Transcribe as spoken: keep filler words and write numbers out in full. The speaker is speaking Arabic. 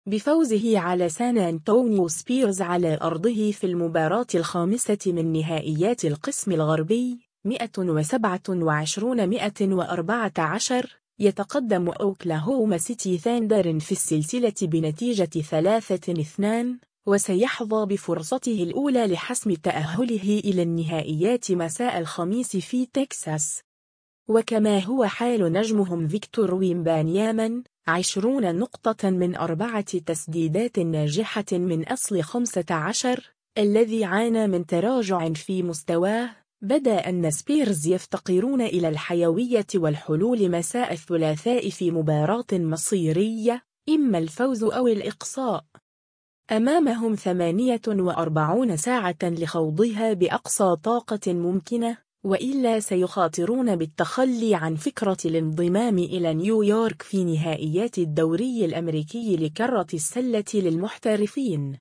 بفوزه على سان أنطونيو سبيرز على أرضه في المباراة الخامسة من نهائيات القسم الغربي مئة وسبعة وعشرين مئة وأربعة عشر. يتقدم أوكلاهوما سيتي ثاندر في السلسلة بنتيجة ثلاثة اثنين، وسيحظى بفرصته الأولى لحسم تأهله إلى النهائيات مساء الخميس في تكساس. وكما هو حال نجمهم فيكتور ويمبانياما عشرون نقطة من أربعة تسديدات ناجحة من أصل خمسة عشر، الذي عانى من تراجع في مستواه. بدا أن سبيرز يفتقرون إلى الحيوية والحلول مساء الثلاثاء في مباراة مصيرية، إما الفوز أو الإقصاء. أمامهم ثمانية وأربعين ساعة لخوضها بأقصى طاقة ممكنة، وإلا سيخاطرون بالتخلي عن فكرة الانضمام إلى نيويورك في نهائيات الدوري الأمريكي لكرة السلة للمحترفين.